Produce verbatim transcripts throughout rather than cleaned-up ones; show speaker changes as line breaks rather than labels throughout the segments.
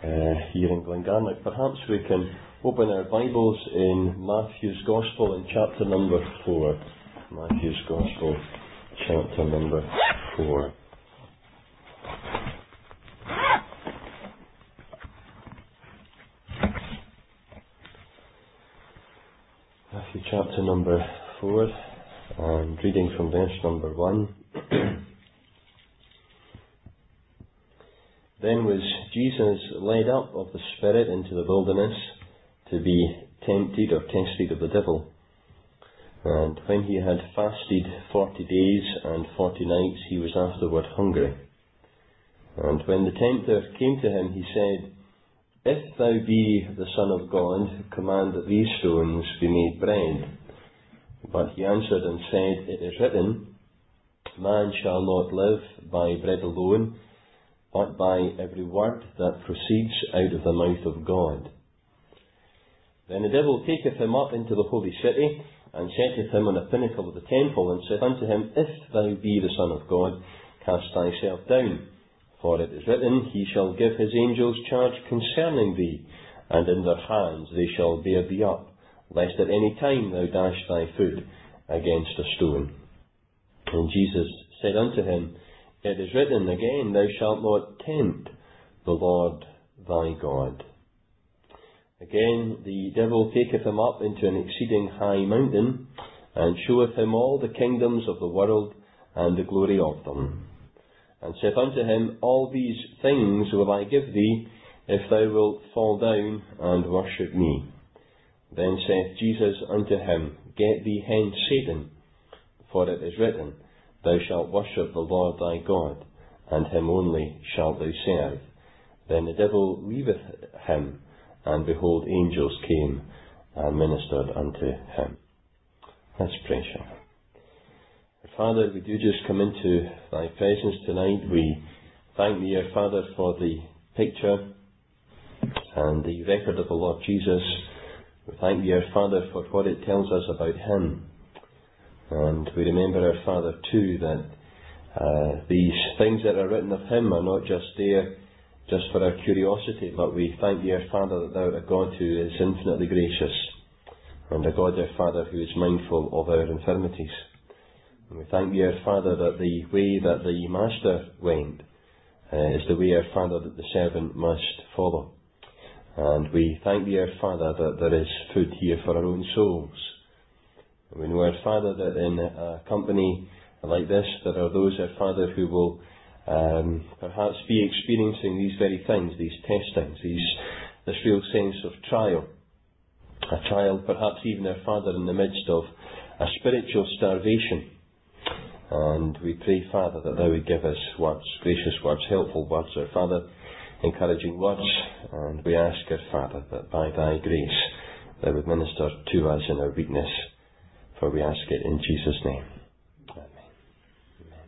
uh, here in Glengarnock. Perhaps we can open our Bibles in Matthew's Gospel in chapter number four. Matthew's Gospel, chapter number four. Matthew chapter number four, and reading from verse number one. Then was Jesus led up of the Spirit into the wilderness to be tempted or tested of the devil. And when he had fasted forty days and forty nights, he was afterward hungry. And when the tempter came to him, he said, If thou be the Son of God, command that these stones be made bread. But he answered and said, It is written, Man shall not live by bread alone, but by every word that proceeds out of the mouth of God. Then the devil taketh him up into the holy city, and setteth him on a pinnacle of the temple, and saith unto him, If thou be the Son of God, cast thyself down. For it is written, He shall give his angels charge concerning thee, and in their hands they shall bear thee up, lest at any time thou dash thy foot against a stone. And Jesus said unto him, It is written again, Thou shalt not tempt the Lord thy God. Again, the devil taketh him up into an exceeding high mountain, and showeth him all the kingdoms of the world and the glory of them. And saith unto him, All these things will I give thee, if thou wilt fall down and worship me. Then saith Jesus unto him, Get thee hence, Satan, for it is written, Thou shalt worship the Lord thy God, and him only shalt thou serve. Then the devil leaveth him, and behold, angels came and ministered unto him. Let's pray, shall we? Father, we do just come into thy presence tonight. We thank thee, our Father, for the picture and the record of the Lord Jesus. We thank thee, our Father, for what it tells us about him. And we remember, our Father, too, that uh, these things that are written of him are not just there just for our curiosity, but we thank thee, our Father, that thou art a God who is infinitely gracious, and a God, our Father, who is mindful of our infirmities. And we thank thee, our Father, that the way that the Master went uh, is the way, our Father, that the servant must follow. And we thank thee, our Father, that there is food here for our own souls. We know, our Father, that in a company like this, there are those, our Father, who will um, perhaps be experiencing these very things, these testings, these, this real sense of trial. A trial, perhaps even, our Father, in the midst of a spiritual starvation. And we pray, Father, that thou would give us words, gracious words, helpful words, our Father, encouraging words. And we ask, our Father, that by thy grace thou would minister to us in our weakness. For we ask it in Jesus' name. Amen. Amen.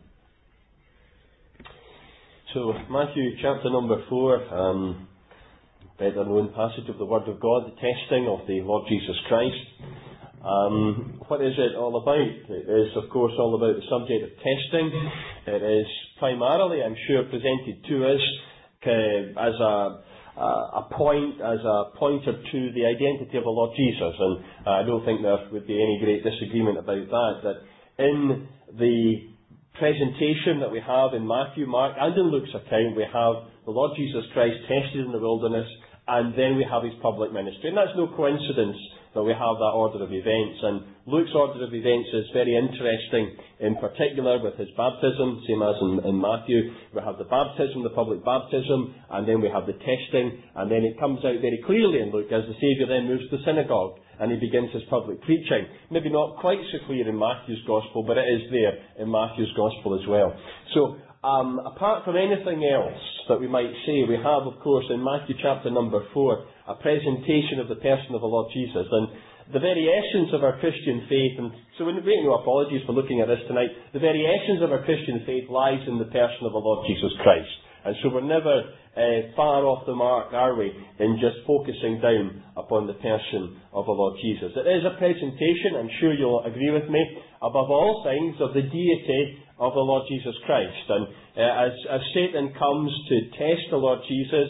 So, Matthew chapter number four, um, better known passage of the Word of God, the testing of the Lord Jesus Christ. Um, what is it all about? It is, of course, all about the subject of testing. It is primarily, I'm sure, presented to us uh, as a Uh, a point, as a pointer to the identity of the Lord Jesus. And uh, I don't think there would be any great disagreement about that, that in the presentation that we have in Matthew, Mark and in Luke's account, we have the Lord Jesus Christ tested in the wilderness, and then we have his public ministry. And that's no coincidence that we have that order of events. And Luke's order of events is very interesting, in particular with his baptism, same as in, in Matthew. We have the baptism, the public baptism, and then we have the testing, and then it comes out very clearly in Luke as the Saviour then moves to the synagogue and he begins his public preaching. Maybe not quite so clear in Matthew's Gospel, but it is there in Matthew's Gospel as well. So, um, apart from anything else that we might say, we have, of course, in Matthew chapter number four, a presentation of the person of the Lord Jesus. And the very essence of our Christian faith, and so we make no apologies for looking at this tonight, the very essence of our Christian faith lies in the person of the Lord Jesus Christ. And so we're never uh, far off the mark, are we, in just focusing down upon the person of the Lord Jesus. It is a presentation, I'm sure you'll agree with me, above all things, of the deity of the Lord Jesus Christ. And uh, as, as Satan comes to test the Lord Jesus,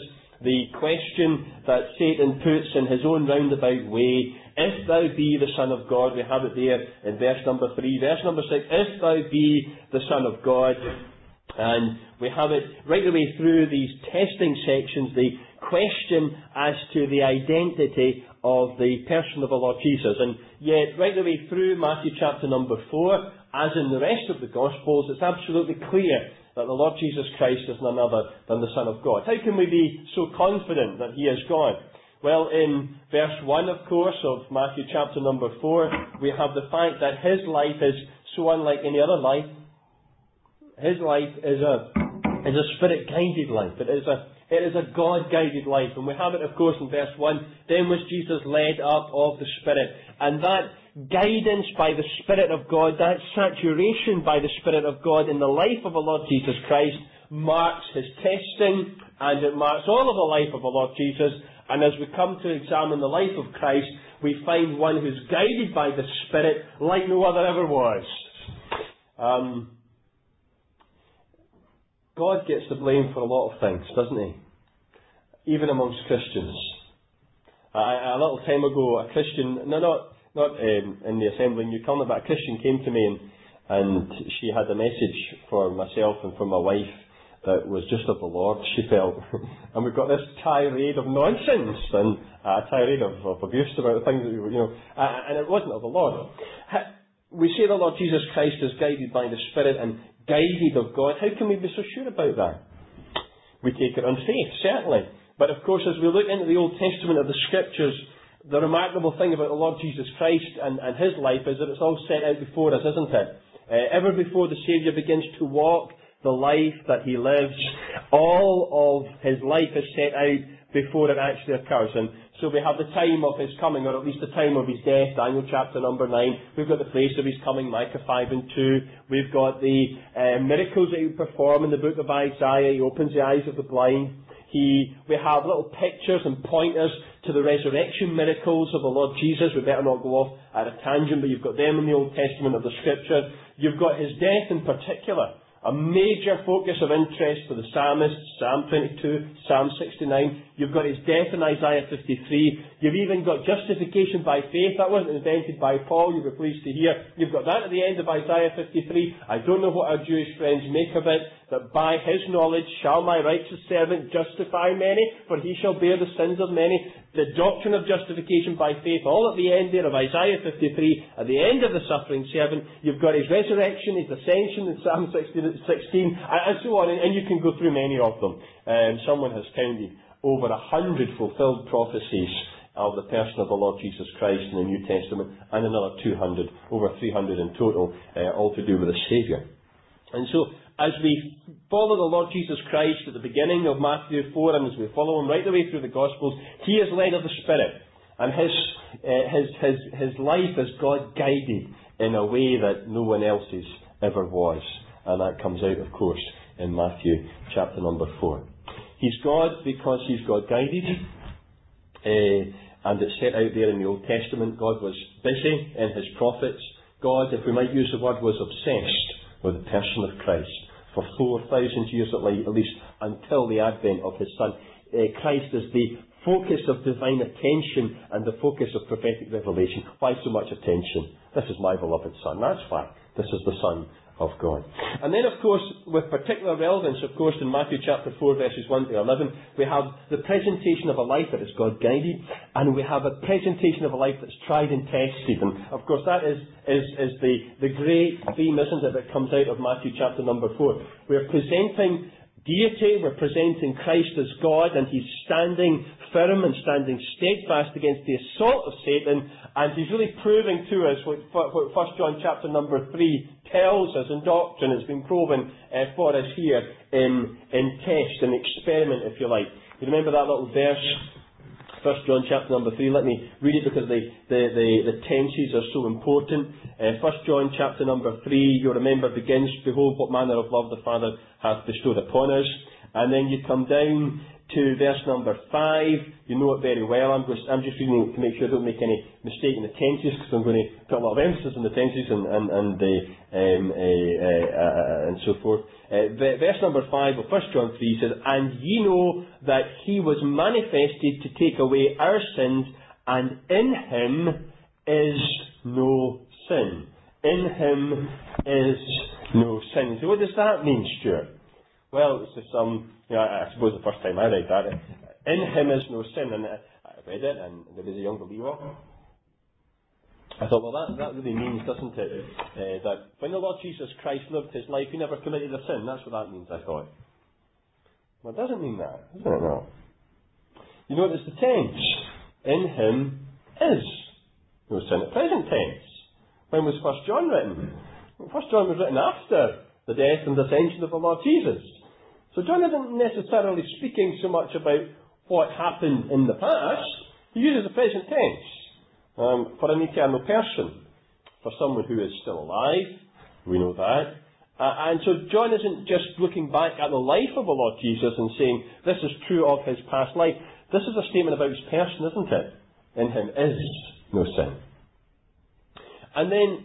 the question that Satan puts in his own roundabout way, if thou be the Son of God. We have it there in verse number three. Verse number six, if thou be the Son of God. And we have it right the way through these testing sections, the question as to the identity of the person of the Lord Jesus. And yet, right the way through Matthew chapter number four, as in the rest of the Gospels, it's absolutely clear that the Lord Jesus Christ is none other than the Son of God. How can we be so confident that He is God? Well, in verse one, of course, of Matthew chapter number four, we have the fact that His life is so unlike any other life. His life is a is a Spirit-guided life. It is a it is a God-guided life. And we have it, of course, in verse one. Then was Jesus led up of the Spirit. And that guidance by the Spirit of God, that saturation by the Spirit of God in the life of the Lord Jesus Christ marks His testing, and it marks all of the life of the Lord Jesus. And as we come to examine the life of Christ, we find one who's guided by the Spirit like no other ever was. Um, God gets the blame for a lot of things, doesn't He? Even amongst Christians. A, a little time ago, a Christian, no, not not um, in the assembly in Newcombe, but a Christian came to me and, and she had a message for myself and for my wife that was just of the Lord, she felt. And we've got this tirade of nonsense and a tirade of, of abuse about the things that we were, you know, uh, and it wasn't of the Lord. We say the Lord Jesus Christ is guided by the Spirit and guided of God. How can we be so sure about that? We take it on faith, certainly. But of course, as we look into the Old Testament of the Scriptures, the remarkable thing about the Lord Jesus Christ and, and His life is that it's all set out before us, isn't it? Uh, ever before the Saviour begins to walk the life that He lives, all of His life is set out before it actually occurs. And so we have the time of His coming, or at least the time of His death, Daniel chapter number nine. We've got the place of His coming, Micah five and two. We've got the uh, miracles that He would perform in the book of Isaiah. He opens the eyes of the blind. He, we have little pictures and pointers to the resurrection miracles of the Lord Jesus. We better not go off at a tangent, but you've got them in the Old Testament of the Scripture. You've got His death in particular, a major focus of interest for the psalmists, Psalm twenty-two, Psalm sixty-nine. You've got His death in Isaiah fifty-three. You've even got justification by faith. That wasn't invented by Paul, you'll be pleased to hear. You've got that at the end of Isaiah fifty-three. I don't know what our Jewish friends make of it, that by His knowledge shall my righteous servant justify many, for he shall bear the sins of many. The doctrine of justification by faith, all at the end there of Isaiah fifty-three, at the end of the suffering servant. You've got His resurrection, His ascension in Psalm sixteen, and so on, and you can go through many of them. Um, someone has counted over a hundred fulfilled prophecies of the person of the Lord Jesus Christ in the New Testament, and another two hundred, over three hundred in total, uh, all to do with the Saviour. And so, as we follow the Lord Jesus Christ at the beginning of Matthew four, and as we follow Him right the way through the Gospels, He is led of the Spirit, and His uh, his his his life is God guided in a way that no one else's ever was, and that comes out, of course, in Matthew chapter number four. He's God because He's God guided, uh, and it's set out there in the Old Testament. God was busy in His prophets. God, if we might use the word, was obsessed with the person of Christ for four thousand years at least, until the advent of His Son. Uh, Christ is the focus of divine attention and the focus of prophetic revelation. Why so much attention? This is my beloved Son. That's why. This is the Son of God. And then, of course, with particular relevance, of course, in Matthew chapter four, verses one to eleven, we have the presentation of a life that is God-guided, and we have a presentation of a life that's tried and tested. And, of course, that is, is, is the, the great theme, isn't it, that comes out of Matthew chapter number four. We're presenting deity, we're presenting Christ as God, and He's standing firm and standing steadfast against the assault of Satan, and He's really proving to us what, what First John chapter number three tells us in doctrine. It's been proven uh, for us here in, in test and experiment, if you like. You remember that little verse, First John chapter number three? Let me read it because the, the, the, the tenses are so important. Uh, First John chapter number three, you'll remember, begins, behold what manner of love the Father hath bestowed upon us. And then you come down to verse number five. You know it very well. I'm, just, I'm just reading it to make sure I don't make any mistake in the tenses, because I'm going to put a lot of emphasis on the tenses and and and, uh, um, uh, uh, uh, and so forth. Uh, verse number five of First John three says, "And ye know that he was manifested to take away our sins, and in him is no sin." In him is no sin. So what does that mean, Stuart? Well, it's just some, you know, I suppose the first time I read that, in him is no sin, and I read it, and there was a young believer. I thought, well, that, that really means, doesn't it, uh, that when the Lord Jesus Christ lived his life, he never committed a sin. That's what that means, I thought. Well, it doesn't mean that, doesn't it? No. You notice the tense. In him is no sin. The present tense. When was First John written? First John was written after the death and ascension of the Lord Jesus. So John isn't necessarily speaking so much about what happened in the past. He uses the present tense um, for an eternal person, for someone who is still alive. We know that. Uh, and so John isn't just looking back at the life of the Lord Jesus and saying, this is true of his past life. This is a statement about his person, isn't it? In him is no sin. And then,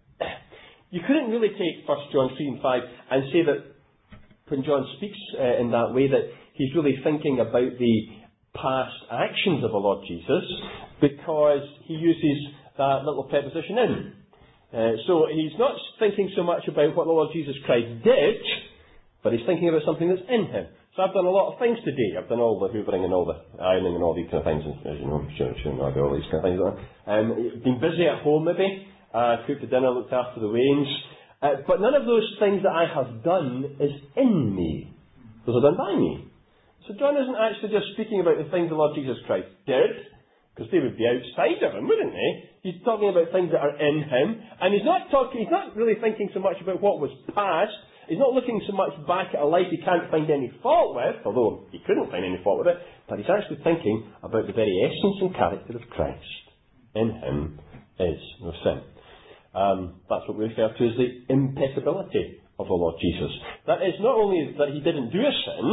you couldn't really take First John three and five and say that when John speaks uh, in that way that he's really thinking about the past actions of the Lord Jesus, because he uses that little preposition in. Uh, so he's not thinking so much about what the Lord Jesus Christ did, but he's thinking about something that's in him. So I've done a lot of things today. I've done all the hoovering and all the ironing and all these kind of things, as you know, I'm sure, sure I do all these kind of things. Um, been busy at home maybe. Uh, cooked the dinner, looked after the wains. Uh, but none of those things that I have done is in me. Those are done by me. So John isn't actually just speaking about the things the Lord Jesus Christ did, because they would be outside of him, wouldn't they? He's talking about things that are in him. And he's not talking, he's not really thinking so much about what was past. He's not looking so much back at a life he can't find any fault with, although he couldn't find any fault with it, but he's actually thinking about the very essence and character of Christ. In him is no sin. Um, that's what we refer to as the impeccability of the Lord Jesus. That is not only that he didn't do a sin,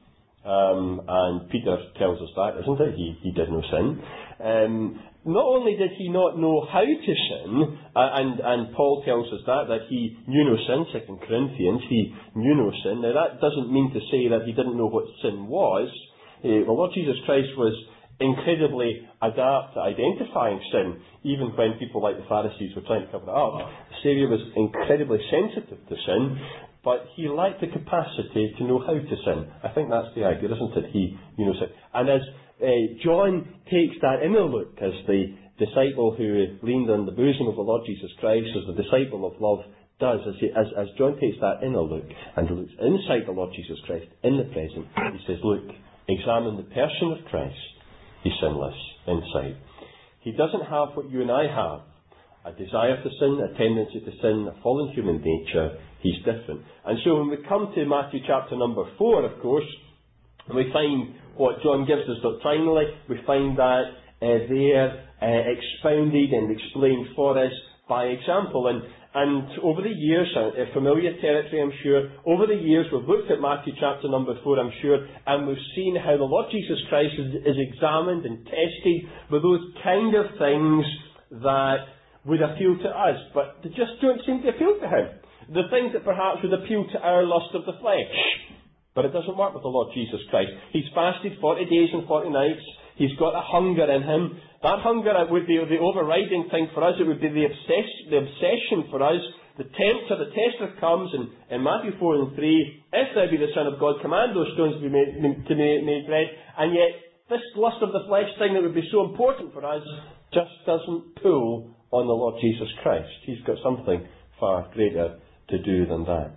um, and Peter tells us that, isn't it? He, he did no sin. Um, not only did he not know how to sin, uh, and, and Paul tells us that, that he knew no sin, Second Corinthians, he knew no sin. Now that doesn't mean to say that he didn't know what sin was. Uh, the Lord Jesus Christ was incredibly adept at identifying sin, even when people like the Pharisees were trying to cover it up. The Saviour was incredibly sensitive to sin, but he lacked the capacity to know how to sin. I think that's the idea, isn't it? He, you know, sin. And as uh, John takes that inner look, as the disciple who leaned on the bosom of the Lord Jesus Christ, as the disciple of love does, as, he, as, as John takes that inner look and looks inside the Lord Jesus Christ in the present, he says, look, examine the person of Christ. He's sinless inside. He doesn't have what you and I have. A desire to sin, a tendency to sin, a fallen human nature. He's different. And so when we come to Matthew chapter number four, of course, we find what John gives us doctrinally. We find that uh, there uh, expounded and explained for us by example. And And over the years, a familiar territory I'm sure, over the years we've looked at Matthew chapter number four I'm sure, and we've seen how the Lord Jesus Christ is, is examined and tested with those kind of things that would appeal to us, but they just don't seem to appeal to him. The things that perhaps would appeal to our lust of the flesh. But it doesn't work with the Lord Jesus Christ. He's fasted forty days and forty nights. He's got a hunger in him. That hunger would be the overriding thing for us. It would be the, obsess, the obsession for us. The tempter, the tester comes in, in Matthew four and three. If thou be the Son of God, command those stones to be made, to be made bread. And yet, this lust of the flesh thing that would be so important for us just doesn't pull on the Lord Jesus Christ. He's got something far greater to do than that.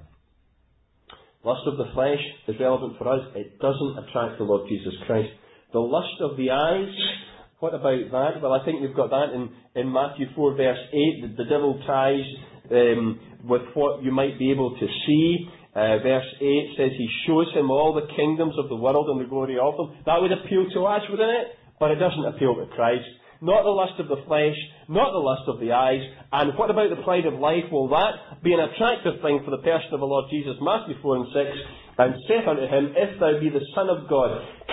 Lust of the flesh is relevant for us. It doesn't attract the Lord Jesus Christ. The lust of the eyes, what about that? Well, I think we've got that in, in Matthew four verse eight. The, the devil tries um, with what you might be able to see. Uh, verse eight says he shows him all the kingdoms of the world and the glory of them. That would appeal to us, wouldn't it? But it doesn't appeal to Christ. Not the lust of the flesh, not the lust of the eyes. And what about the pride of life? Will that be an attractive thing for the person of the Lord Jesus? Matthew four and six. And saith unto him, if thou be the Son of God,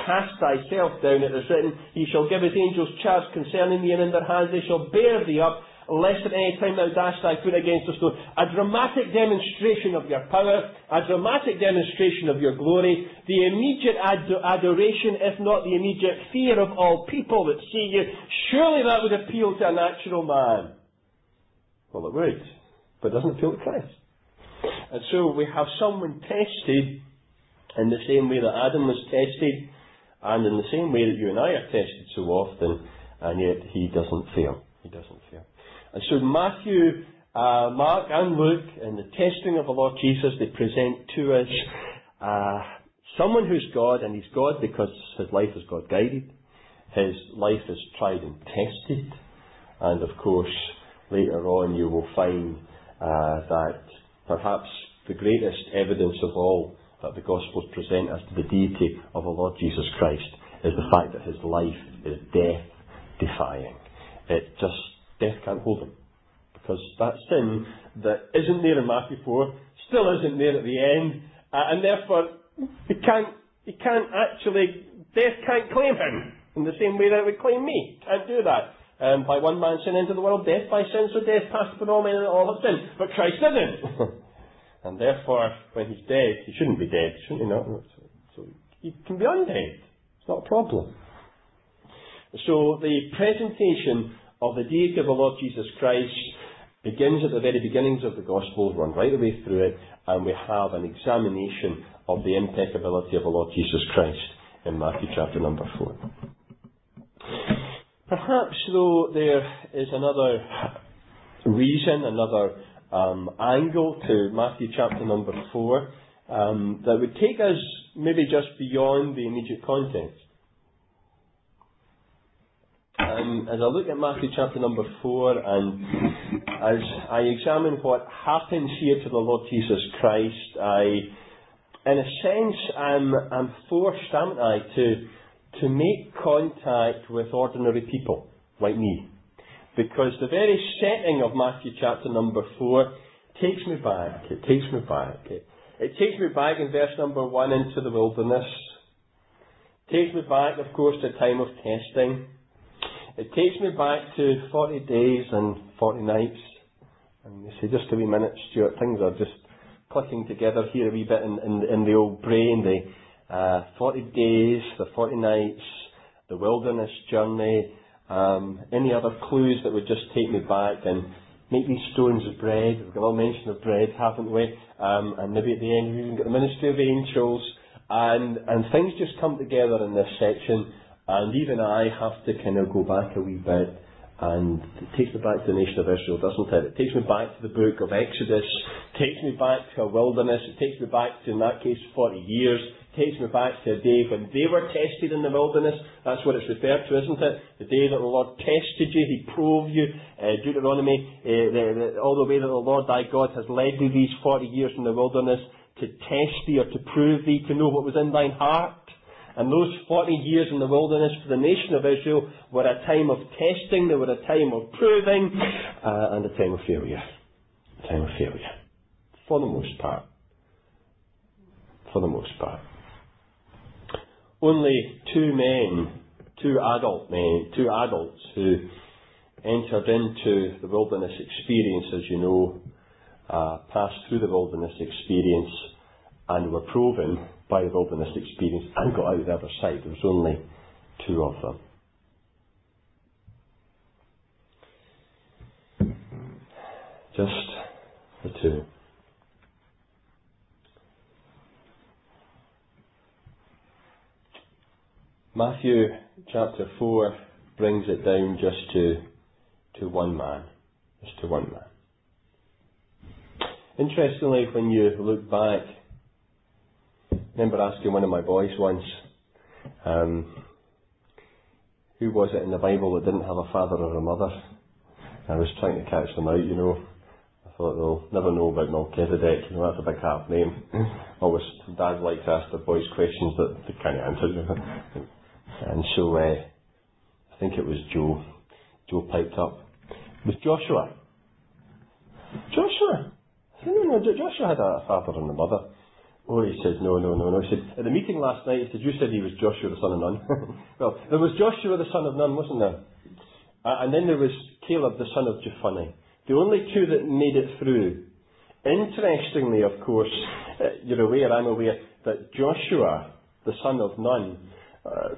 cast thyself down. It is written, he shall give his angels charge concerning thee, and in their hands they shall bear thee up, lest at any time thou dash thy foot against a stone. A dramatic demonstration of your power, a dramatic demonstration of your glory, the immediate ad- adoration, if not the immediate fear of all people that see you. Surely that would appeal to a natural man. Well, it would, but it doesn't appeal to Christ. And so we have someone tested in the same way that Adam was tested, and in the same way that you and I are tested so often, and yet he doesn't fail. He doesn't fail. And so Matthew, uh, Mark and Luke, in the testing of the Lord Jesus, they present to us uh, someone who's God, and he's God because his life is God-guided. His life is tried and tested. And of course, later on you will find uh, that perhaps the greatest evidence of all that the Gospels present as to the deity of the Lord Jesus Christ is the fact that his life is death-defying. It just, death can't hold him. Because that sin that isn't there in Matthew four still isn't there at the end, uh, and therefore he can't, he can't actually, death can't claim him in the same way that it would claim me. Can't do that. Um, by one man's sin into the world, death by sin, so death passed upon all men and all have sinned. But Christ didn't. And therefore, when he's dead, he shouldn't be dead, shouldn't he not? So, so he can be undead. It's not a problem. So the presentation of the deity of the Lord Jesus Christ begins at the very beginnings of the Gospels, run right the way through it, and we have an examination of the impeccability of the Lord Jesus Christ in Matthew chapter number four. Perhaps, though, there is another reason, another um, angle to Matthew chapter number four um, that would take us maybe just beyond the immediate context. Um, as I look at Matthew chapter number four, and as I examine what happens here to the Lord Jesus Christ, I, in a sense, am, am forced, am I, to to make contact with ordinary people like me. Because the very setting of Matthew chapter number four takes me back. It takes me back. It, it takes me back in verse number one into the wilderness. It takes me back, of course, to a time of testing. It takes me back to forty days and forty nights. And you say, just a wee minute, Stuart, things are just clicking together here a wee bit in, in, in the old brain. The uh, forty days, the forty nights, the wilderness journey, um, any other clues that would just take me back and make these stones of bread. We've got all mention of bread, haven't we? Um, and maybe at the end we've even got the ministry of angels. And, and things just come together in this section. And even I have to kind of go back a wee bit, and it takes me back to the nation of Israel, doesn't it? It takes me back to the book of Exodus, it takes me back to a wilderness, it takes me back to, in that case, forty years, it takes me back to a day when they were tested in the wilderness. That's what it's referred to, isn't it? The day that the Lord tested you, He proved you. Uh, Deuteronomy, uh, the, the, all the way that the Lord thy God has led thee these forty years in the wilderness to test thee or to prove thee, to know what was in thine heart. And those forty years in the wilderness for the nation of Israel were a time of testing, they were a time of proving, uh, and a time of failure. A time of failure. For the most part. For the most part. Only two men, two adult men, two adults who entered into the wilderness experience, as you know, uh, passed through the wilderness experience and were proven by the wilderness experience and got out the other side. There was only two of them. Just the two. Matthew chapter four brings it down just to to one man. Just to one man. Interestingly, when you look back, I remember asking one of my boys once, um, who was it in the Bible that didn't have a father or a mother? I was trying to catch them out, you know. I thought they'll never know about Melchizedek, you know, that's a big half name. Always, dads like to ask their boys questions that they can't answer. You know. And so, uh, I think it was Joe. Joe piped up. It was Joshua. Joshua? No, no, no, Joshua had a father and a mother. Oh, he said, no, no, no, no. He said, at the meeting last night, he said, you said he was Joshua the son of Nun. Well, there was Joshua the son of Nun, wasn't there? Uh, and then there was Caleb the son of Jephunneh. The only two that made it through. Interestingly, of course, uh, you're aware, I'm aware, that Joshua, the son of Nun, uh,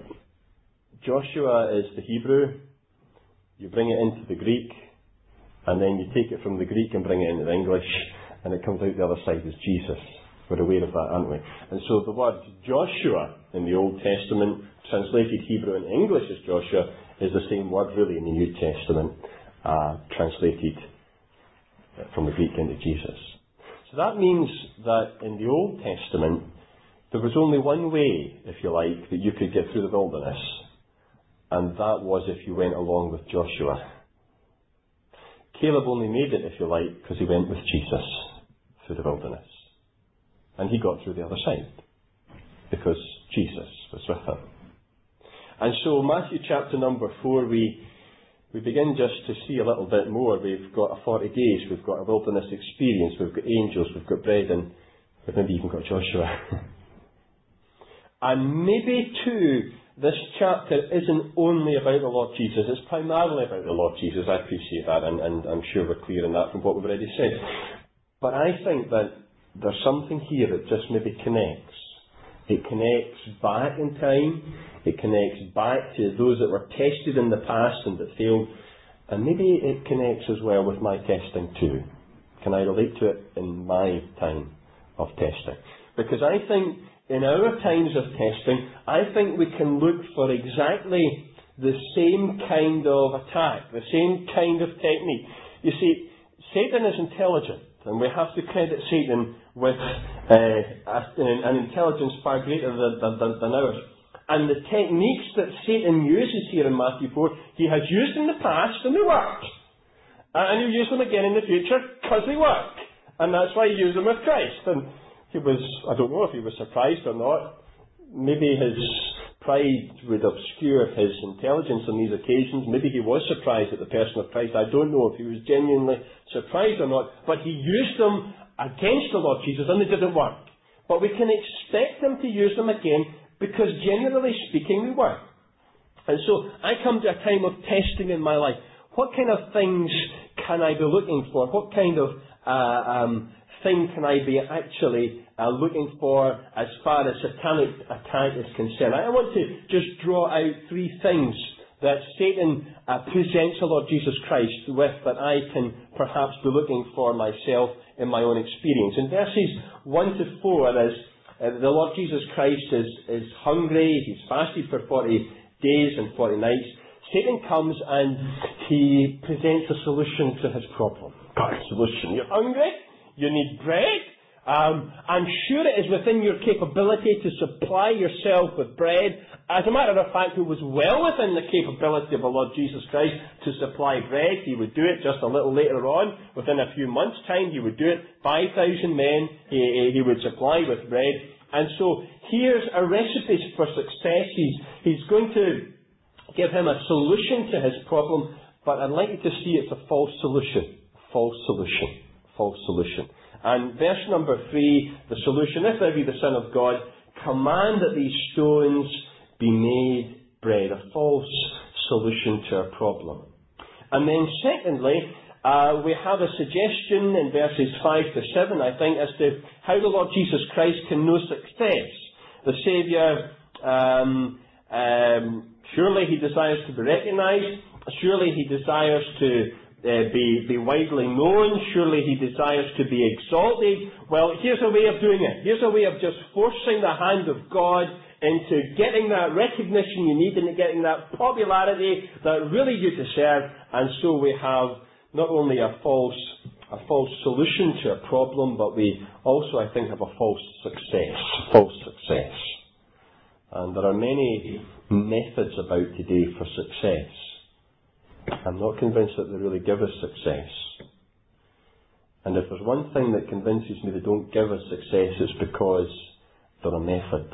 Joshua is the Hebrew, you bring it into the Greek, and then you take it from the Greek and bring it into the English, and it comes out the other side as Jesus. We're aware of that, aren't we? And so the word Joshua in the Old Testament, translated Hebrew and English as Joshua, is the same word really in the New Testament, uh, translated from the Greek into Jesus. So that means that in the Old Testament, there was only one way, if you like, that you could get through the wilderness, and that was if you went along with Joshua. Caleb only made it, if you like, because he went with Jesus through the wilderness. And he got through the other side, because Jesus was with him. And so Matthew chapter number four, we we begin just to see a little bit more. We've got a forty days, we've got a wilderness experience, we've got angels, we've got bread, and we've maybe even got Joshua. And maybe too, this chapter isn't only about the Lord Jesus, it's primarily about the Lord Jesus. I appreciate that, and, and I'm sure we're clear in that from what we've already said. But I think that there's something here that just maybe connects. It connects back in time. It connects back to those that were tested in the past and that failed. And maybe it connects as well with my testing too. Can I relate to it in my time of testing? Because I think in our times of testing, I think we can look for exactly the same kind of attack, the same kind of technique. You see, Satan is intelligent. And we have to credit Satan with uh, an intelligence far greater than, than, than ours. And the techniques that Satan uses here in Matthew four, he has used in the past and they work. And he'll use them again in the future because they work. And that's why he used them with Christ. And he was, I don't know if he was surprised or not. Maybe his pride would obscure his intelligence on these occasions. Maybe he was surprised at the person of Christ. I don't know if he was genuinely surprised or not. But he used them against the Lord Jesus and they didn't work. But we can expect him to use them again because generally speaking they work. And so I come to a time of testing in my life. What kind of things can I be looking for? What kind of uh, um, thing can I be actually uh, looking for as far as satanic attack is concerned? I want to just draw out three things that Satan uh, presents the Lord Jesus Christ with that I can perhaps be looking for myself in my own experience. In verses one to four, as uh, the Lord Jesus Christ is, is hungry, he's fasted for forty days and forty nights, Satan comes and he presents a solution to his problem. Got a solution. You're hungry? You need bread? Um, I'm sure it is within your capability to supply yourself with bread. As a matter of fact, it was well within the capability of the Lord Jesus Christ to supply bread. He would do it just a little later on. Within a few months' time, he would do it. five thousand men he, he would supply with bread. And so here's a recipe for success. He's, he's going to give him a solution to his problem, but I'd like you to see it's a false solution. False solution. False solution. And verse number three, the solution, if thou be the Son of God, command that these stones be made bread. A false solution to our problem. And then secondly, uh, we have a suggestion in verses five to seven, I think, as to how the Lord Jesus Christ can know success. The Saviour, um, um, surely he desires to be recognised. Surely he desires to Uh, be, be widely known. Surely he desires to be exalted. Well, here's a way of doing it. Here's a way of just forcing the hand of God into getting that recognition you need, into getting that popularity that really you deserve. And so we have not only a false, a false solution to a problem, but we also, I think, have a false success. False success. And there are many methods about today for success. I'm not convinced that they really give us success. And if there's one thing that convinces me they don't give us success, it's because they're a method.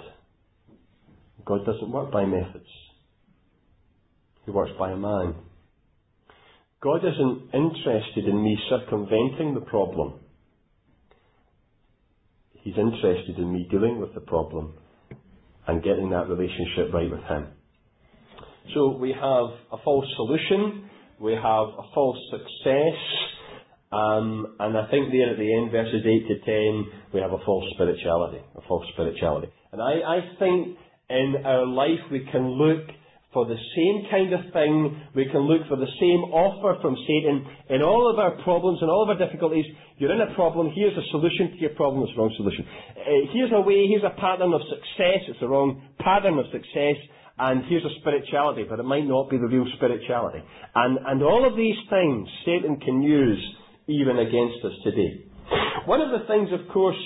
God doesn't work by methods. He works by a man. God isn't interested in me circumventing the problem. He's interested in me dealing with the problem and getting that relationship right with Him. So we have a false solution, we have a false success, um, and I think there at the end, verses eight to ten, we have a false spirituality, a false spirituality. And I, I think in our life we can look for the same kind of thing, we can look for the same offer from Satan in all of our problems and all of our difficulties. You're in a problem, here's a solution to your problem, it's the wrong solution. Uh, here's a way, here's a pattern of success, it's the wrong pattern of success, and here's a spirituality, but it might not be the real spirituality. And, and all of these things Satan can use even against us today. One of the things, of course,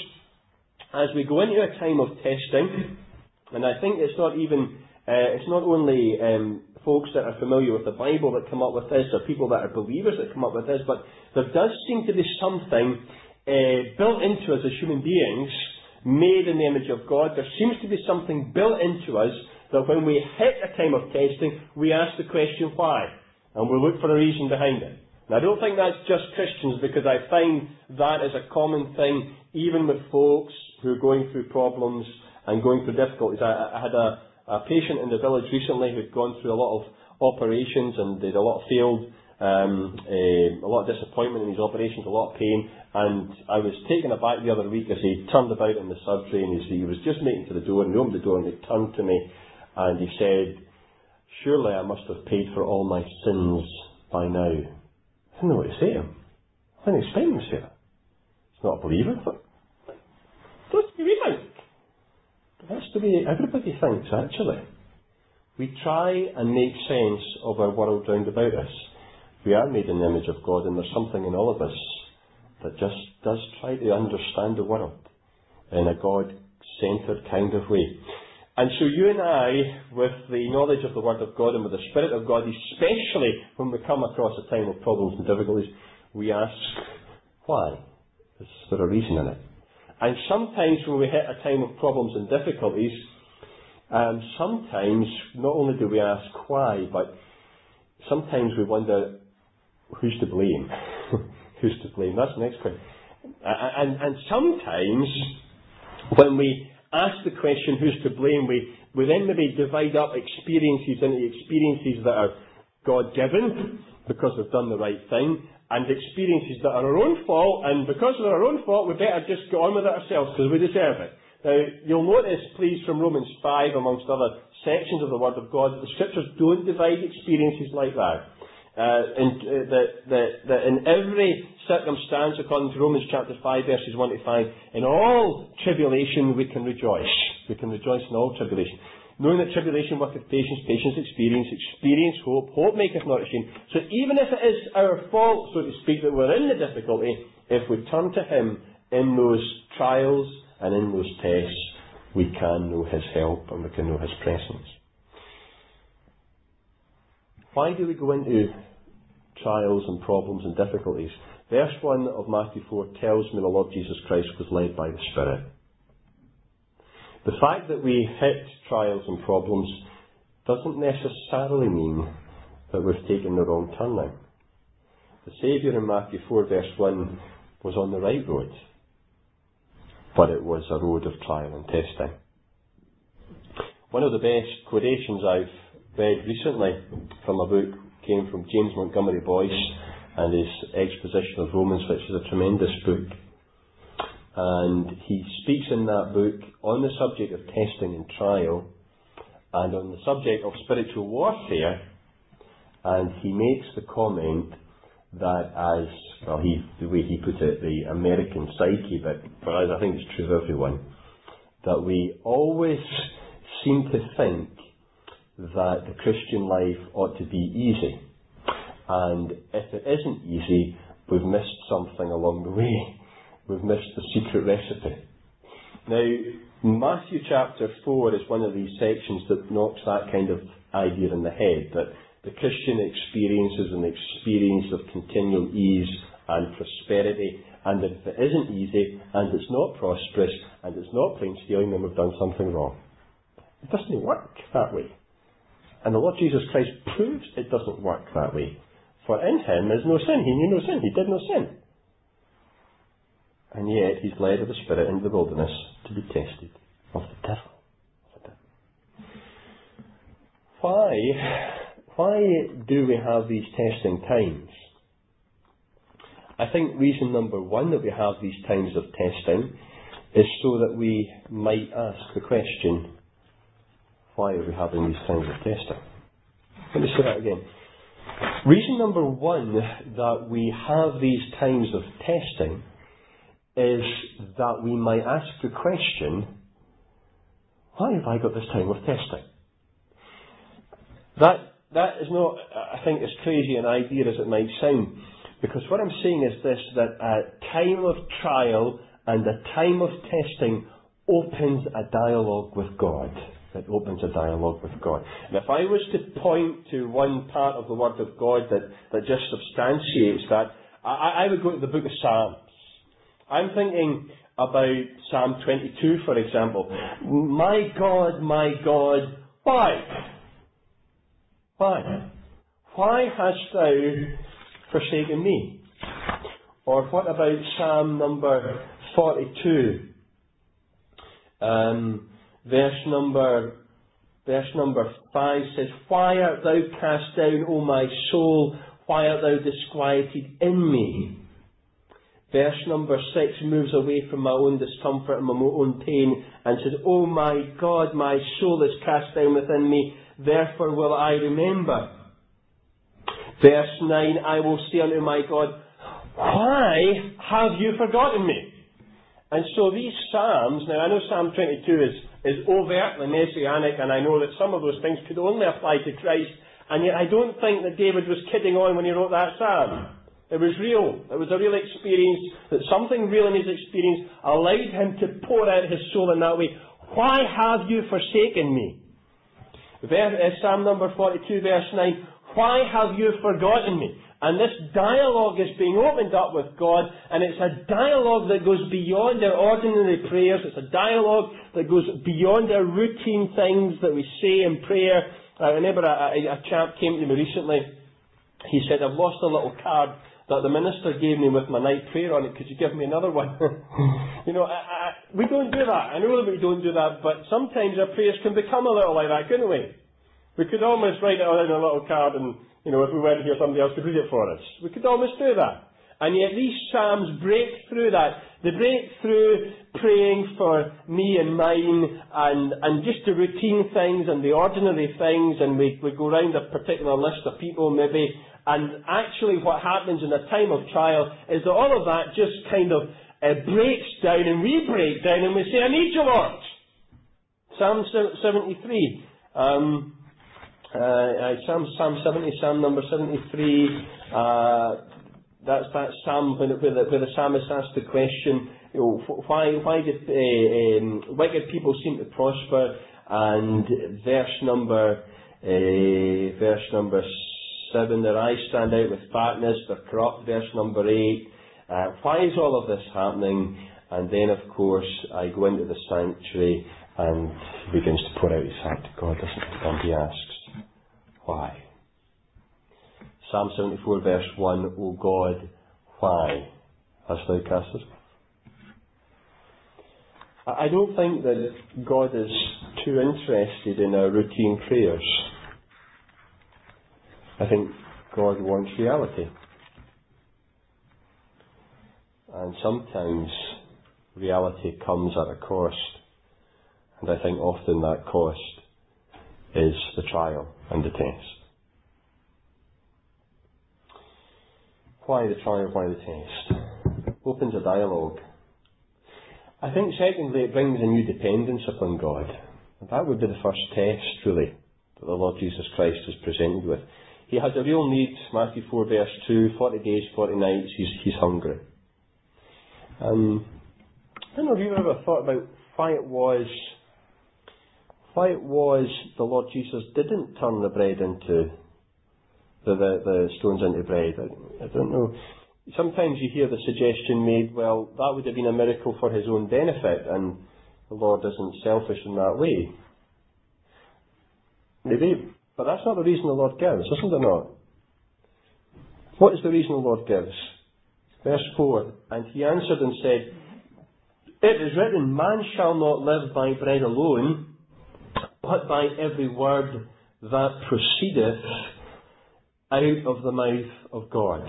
as we go into a time of testing, and I think it's not even Uh, it's not only um, folks that are familiar with the Bible that come up with this, or people that are believers that come up with this, but there does seem to be something uh, built into us as human beings, made in the image of God. There seems to be something built into us that when we hit a time of testing, we ask the question why, and we look for a reason behind it. And I don't think that's just Christians, because I find that is a common thing, even with folks who are going through problems and going through difficulties. I, I had a A patient in the village recently who'd gone through a lot of operations and did a lot of failed, um, uh, a lot of disappointment in his operations, a lot of pain. And I was taken aback the other week as he turned about in the surgery, and he was just making to the door, and he opened the door and he turned to me and he said, "Surely I must have paid for all my sins by now." I didn't know what to say to him. I didn't expect him to say that. He's not a believer. I thought, what do you think? That's the way everybody thinks, actually. We try and make sense of our world round about us. We are made in the image of God, and there's something in all of us that just does try to understand the world in a God-centred kind of way. And so you and I, with the knowledge of the Word of God and with the Spirit of God, especially when we come across a time of problems and difficulties, we ask, why? Is there a reason in it? And sometimes when we hit a time of problems and difficulties, um, sometimes not only do we ask why, but sometimes we wonder, who's to blame? Who's to blame? That's the next question. And, and sometimes when we ask the question, who's to blame, we, we then maybe divide up experiences into experiences that are God-given, because we've done the right thing, and experiences that are our own fault, and because they're our own fault, we better just go on with it ourselves, because we deserve it. Now, you'll notice, please, from Romans five, amongst other sections of the Word of God, that the Scriptures don't divide experiences like that. Uh, and uh, that, that, that in every circumstance, according to Romans chapter five, verses one to five, in all tribulation we can rejoice. We can rejoice in all tribulation. Knowing that tribulation worketh patience, patience experience, experience hope, hope maketh not ashamed. So even if it is our fault, so to speak, that we're in the difficulty, if we turn to Him in those trials and in those tests, we can know His help and we can know His presence. Why do we go into trials and problems and difficulties? Verse one of Matthew four tells me the Lord Jesus Christ was led by the Spirit. The fact that we hit trials and problems doesn't necessarily mean that we've taken the wrong turn now. The Saviour in Matthew four verse one was on the right road, but it was a road of trial and testing. One of the best quotations I've read recently from a book came from James Montgomery Boyce and his exposition of Romans, which is a tremendous book. And he speaks in that book on the subject of testing and trial, and on the subject of spiritual warfare, and he makes the comment that as, well, he, the way he put it, the American psyche, but for us I think it's true of everyone, that we always seem to think that the Christian life ought to be easy. And if it isn't easy, we've missed something along the way. We've missed the secret recipe. Now, Matthew chapter four is one of these sections that knocks that kind of idea in the head, that the Christian experience is an experience of continual ease and prosperity, and that if it isn't easy, and it's not prosperous, and it's not plain sailing, then we've done something wrong. It doesn't work that way. And the Lord Jesus Christ proves it doesn't work that way. For in Him is no sin. He knew no sin. He did no sin.
And yet he's led of the Spirit into the wilderness to be tested of the devil. Of the devil. Why, why do we have these testing times? I think reason number one that we have these times of testing is so that we might ask the question, why are we having these times of testing? Let me say that again. Reason number one that we have these times of testing is that we might ask the question, why have I got this time of testing? That that is not, I think, as crazy an idea as it might sound. Because what I'm saying is this, that a time of trial and a time of testing opens a dialogue with God. It opens a dialogue with God. And if I was to point to one part of the Word of God that, that just substantiates that, I, I would go to the book of Psalms. I'm thinking about Psalm twenty-two, for example. My God, my God, why? Why? Why hast thou forsaken me? Or what about Psalm number forty-two? Um, verse number verse number five says, why art thou cast down, O my soul? Why art thou disquieted in me? Verse number six moves away from my own discomfort and my own pain and says, O my God, my soul is cast down within me, therefore will I remember. Verse nine, I will say unto my God, why have you forgotten me? And so these Psalms, now I know Psalm twenty-two is, is overtly messianic, and I know that some of those things could only apply to Christ, and yet I don't think that David was kidding on when he wrote that Psalm. It was real. It was a real experience, that something real in his experience allowed him to pour out his soul in that way. Why have you forsaken me? Psalm number forty-two, verse nine, why have you forgotten me? And this dialogue is being opened up with God, and it's a dialogue that goes beyond our ordinary prayers. It's a dialogue that goes beyond our routine things that we say in prayer. I remember a, a, a chap came to me recently. He said, I've lost a little card that the minister gave me with my night prayer on it. Could you give me another one? you know, I, I, we don't do that. I know that we don't do that, but sometimes our prayers can become a little like that, couldn't we? We could almost write it on a little card and, you know, if we weren't here, somebody else could read it for us. We could almost do that. And yet these Psalms break through that. They break through praying for me and mine and, and just the routine things and the ordinary things, and we, we go round a particular list of people maybe, and actually what happens in a time of trial is that all of that just kind of uh, breaks down, and we break down and we say, I need you, Lord. Psalm seventy-three. Um, uh, Psalm, Psalm seventy, Psalm number seventy-three. Uh, that's that Psalm where the, where the, where the psalmist asks the question, you know, why, why did uh, um, wicked people seem to prosper? And verse number, uh, verse number seven, their eyes stand out with fatness, they're corrupt, verse number eight. Uh, why is all of this happening? And then, of course, I go into the sanctuary and he begins to pour out his heart to God, doesn't he? And he asks, why? Psalm seventy-four, verse one, O God, why hast thou cast us? I don't think that God is too interested in our routine prayers. I think God wants reality. And sometimes reality comes at a cost. And I think often that cost is the trial and the test. Why the trial, why the test? Opens a dialogue. I think secondly it brings a new dependence upon God. And that would be the first test, really, that the Lord Jesus Christ is presented with. He has a real need, Matthew four verse two, forty days, forty nights, he's, he's hungry. Um, I don't know if you've ever thought about why it was, why it was the Lord Jesus didn't turn the bread into, the, the, the stones into bread. I, I don't know. Sometimes you hear the suggestion made, well, that would have been a miracle for his own benefit, and the Lord isn't selfish in that way. Maybe. But that's not the reason the Lord gives, isn't it not? What is the reason the Lord gives?
Verse four, and he answered and said, it is written, man shall not live by bread alone, but by every word that proceedeth out of the mouth of God.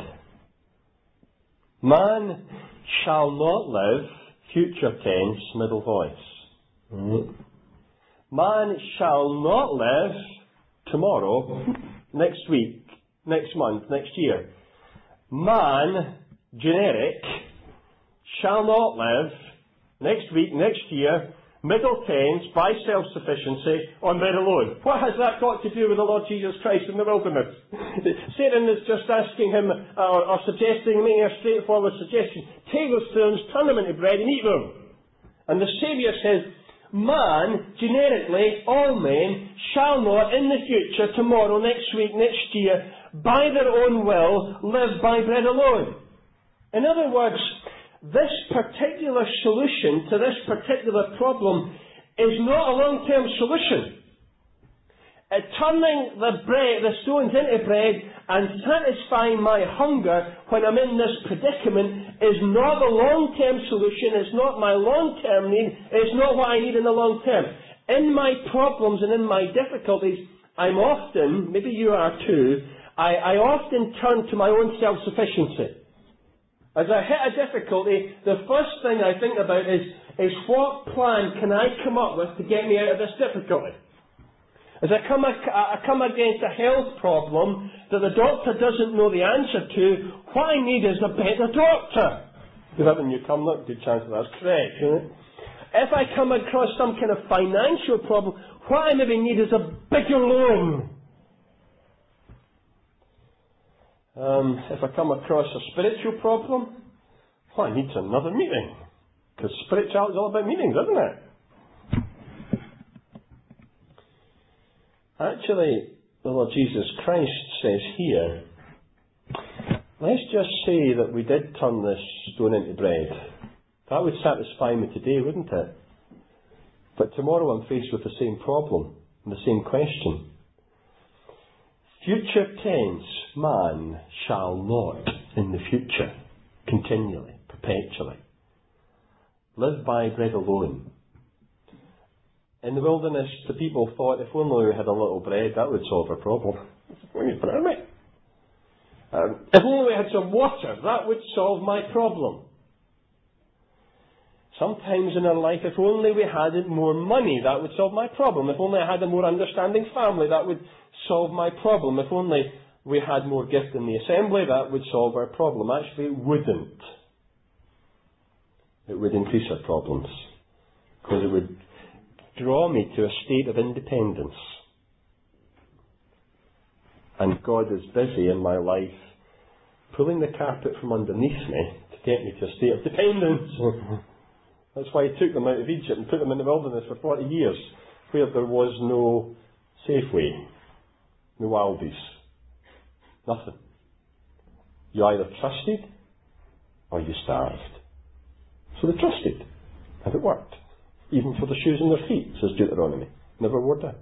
Man shall not live, future tense, middle voice. Mm-hmm. Man shall not live tomorrow, next week, next month, next year. Man, generic, shall not live next week, next year, middle tense, by self-sufficiency, on bread alone. What has that got to do with the Lord Jesus Christ in the wilderness? Satan is just asking him, or, or suggesting, making a straightforward suggestion, take those stones, turn them into bread and eat them. And the Saviour says, man, generically, all men, shall not in the future, tomorrow, next week, next year, by their own will, live by bread alone. In other words, this particular solution to this particular problem is not a long-term solution. Uh, turning the bread, the stones into bread and satisfying my hunger when I'm in this predicament is not a long-term solution. It's not my long-term need. It's not what I need in the long term. In my problems and in my difficulties, I'm often, maybe you are too, I, I often turn to my own self-sufficiency. As I hit a difficulty, the first thing I think about is, is what plan can I come up with to get me out of this difficulty? As I come, I come against a health problem that the doctor doesn't know the answer to, what I need is a better doctor. You have a new come, look, good chance that that's correct, isn't it? If I come across some kind of financial problem, what I maybe need is a bigger loan. Um, if I come across a spiritual problem, well, I need another meeting. Because spirituality is all about meetings, isn't it? Actually, the Lord Jesus Christ says here, let's just say that we did turn this stone into bread. That would satisfy me today, wouldn't it? But tomorrow I'm faced with the same problem, and the same question. Future tense, man shall not in the future, continually, perpetually, live by bread alone. In the wilderness, the people thought, if only we had a little bread, that would solve our problem. Um, if only we had some water, that would solve my problem. Sometimes in our life, if only we had more money, that would solve my problem. If only I had a more understanding family, that would solve my problem. If only we had more gift in the assembly, that would solve our problem. Actually, it wouldn't. It would increase our problems. Because it would draw me to a state of independence. And God is busy in my life pulling the carpet from underneath me to get me to a state of dependence. That's why He took them out of Egypt and put them in the wilderness for forty years, where there was no Safeway, no Aldi's, nothing. You either trusted or you starved. So they trusted, and it worked. Even for the shoes on their feet, says Deuteronomy. Never wore down.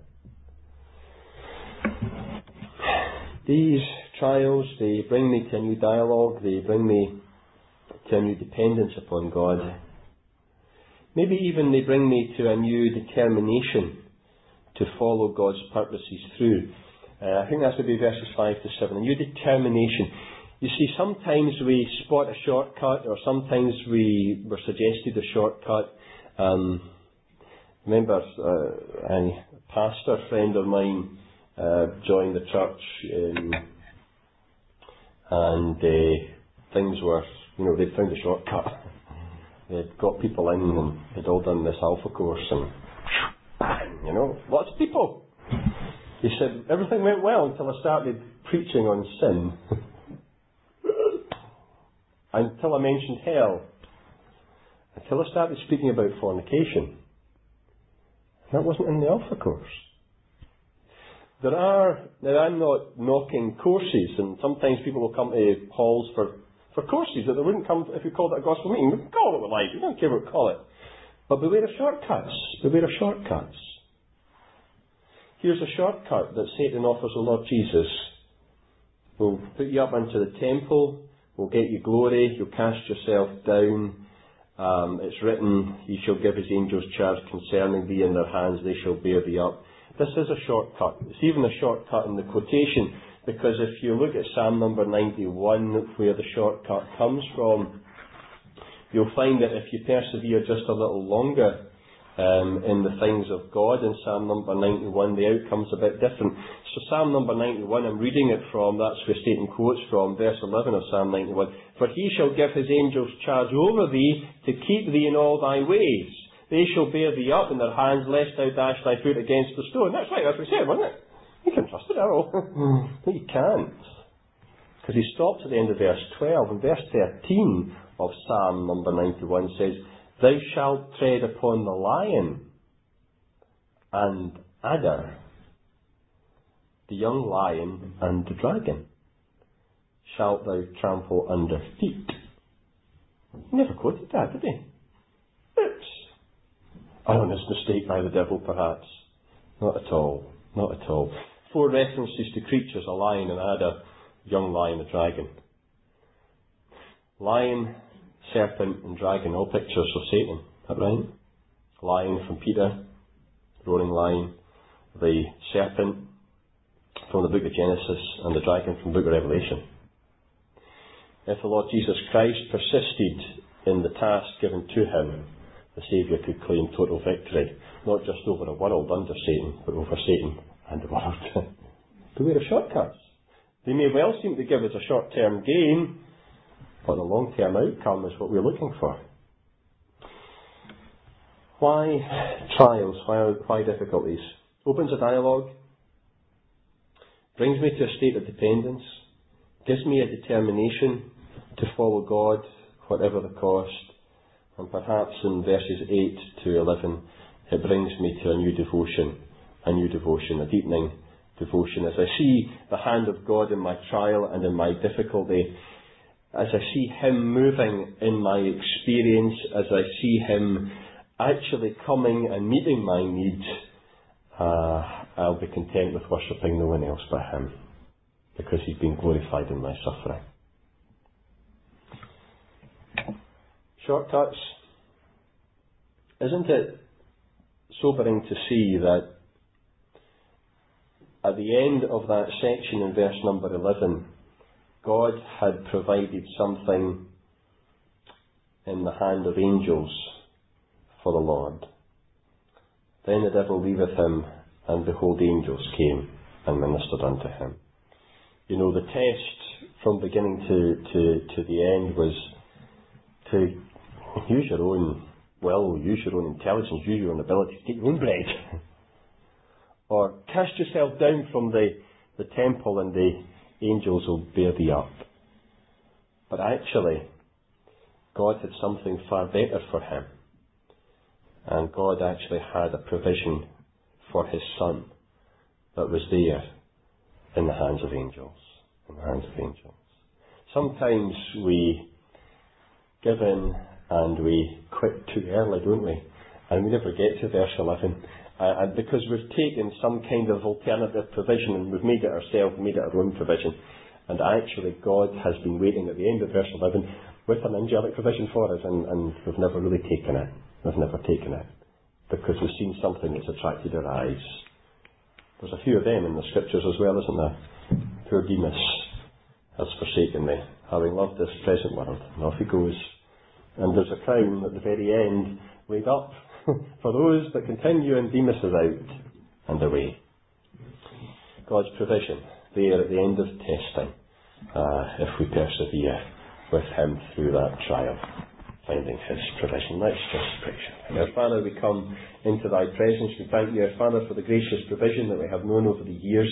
These trials, they bring me to a new dialogue, they bring me to a new dependence upon God. Maybe even they bring me to a new determination to follow God's purposes through. Uh, I think that's would be verses five to seven. A new determination. You see, sometimes we spot a shortcut, or sometimes we were suggested a shortcut. Um, remember, uh, a pastor friend of mine uh, joined the church, um, and uh, things were, you know, they'd found a shortcut. They'd got people in, and they'd all done this alpha course, and bang, you know, lots of people. He said, everything went well until I started preaching on sin. Until I mentioned hell. Until I started speaking about fornication. That wasn't in the alpha course. There are, now I'm not knocking courses, and sometimes people will come to halls for, for courses that they wouldn't come if we called it a gospel meeting. We can call it what we like, we don't care what we call it. But beware of shortcuts. Beware of shortcuts. Here's a shortcut that Satan offers the Lord Jesus. We'll put you up into the temple,
will get you glory. You'll cast yourself down. Um, it's written, He shall give His angels charge concerning thee, in their hands they shall bear thee up. This is a shortcut. It's even a shortcut in the quotation, because if you look at Psalm number ninety-one, where the shortcut comes from, you'll find that if you persevere just a little longer um, in the things of God in Psalm number ninety-one, the outcome's a bit different. So Psalm number ninety-one, I'm reading it from, that's where Satan quotes from, verse eleven of Psalm ninety-one. For He shall give His angels charge over thee, to keep thee in all thy ways. They shall bear thee up in their hands, lest thou dash thy foot against the stone. That's right, that's what he said, wasn't it? You can trust it, Errol. No, you can't. Because he stops at the end of verse twelve, and verse thirteen of Psalm number ninety-one says, Thou shalt tread upon the lion and adder, the young lion and the dragon shalt thou trample under feet. He never quoted that, did he? Oops. An honest mistake by the devil, perhaps. Not at all. Not at all. Four references to creatures: a lion, an adder, young lion, a dragon. Lion, serpent and dragon, all pictures of Satan. Is that right? Lion from Peter, roaring lion. The serpent from the book of Genesis, and the dragon from the book of Revelation. If the Lord Jesus Christ persisted in the task given to Him, the Saviour could claim total victory, not just over a world under Satan, but over Satan and the world. Beware of shortcuts. They may well seem to give us a short-term gain, but the long-term outcome is what we're looking for. Why trials? Why, why difficulties? Opens a dialogue, brings me to a state of dependence, gives me a determination to follow God, whatever the cost, and perhaps in verses eight to eleven, it brings me to a new devotion, a new devotion, a deepening devotion. As I see the hand of God in my trial and in my difficulty, as I see Him moving in my experience, as I see Him actually coming and meeting my needs, uh, I'll be content with worshipping no one else but Him, because He's been glorified in my suffering. Shortcuts. Isn't it sobering to see that at the end of that section in verse number eleven, God had provided something in the hand of angels for the Lord. Then the devil leaveth him, and behold, angels came and ministered unto him. You know, the test from beginning to, to, to the end was to use your own will, use your own intelligence, use your own ability to get your own bread. Or cast yourself down from the, the temple and the angels will bear thee up. But actually, God had something far better for him. And God actually had a provision for His Son that was there in the hands of angels. In the hands of angels. Sometimes we give in and we quit too early, don't we? And we never get to verse eleven. Uh, and because we've taken some kind of alternative provision and we've made it ourselves, made it our own provision. And actually God has been waiting at the end of verse eleven with an angelic provision for us, and, and we've never really taken it. We've never taken it. Because we've seen something that's attracted our eyes. There's a few of them in the scriptures as well, isn't there? Poor Demas has forsaken me, having loved this present world. And off he goes. And there's a crown at the very end laid up for those that continue, and Demas is out and away. God's provision there at the end of testing, uh, if we persevere with Him through that trial, finding His provision. Let's just pray. Our Father, we come into Thy presence. We thank You, our Father, for the gracious provision that we have known over the years,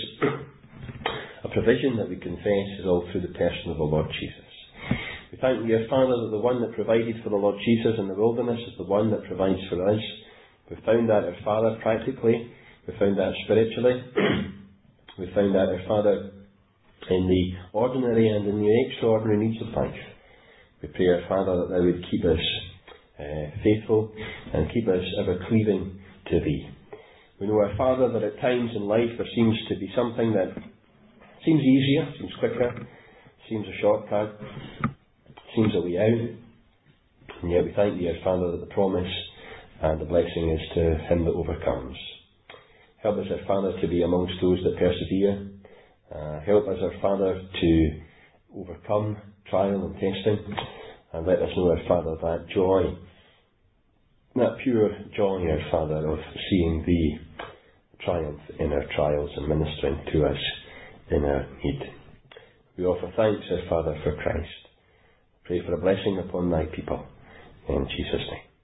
a provision that we confess is all through the person of the Lord Jesus. We thank You, our Father, that the one that provided for the Lord Jesus in the wilderness is the one that provides for us. We found that, our Father, practically. We found that spiritually. We found that, our Father, in the ordinary and in the extraordinary needs of life. We pray, our Father, that Thou would keep us uh, faithful and keep us ever cleaving to Thee. We know, our Father, that at times in life there seems to be something that seems easier, seems quicker, seems a shortcut. seems a way out, and yet we thank Thee, our Father, that the promise and the blessing is to him that overcomes. Help us, our Father, to be amongst those that persevere. Uh, help us, our Father, to overcome trial and testing, and let us know, our Father, that joy, that pure joy, our Father, of seeing Thee triumph in our trials and ministering to us in our need. We offer thanks, our Father, for Christ. Pray for a blessing upon Thy people. In Jesus' name.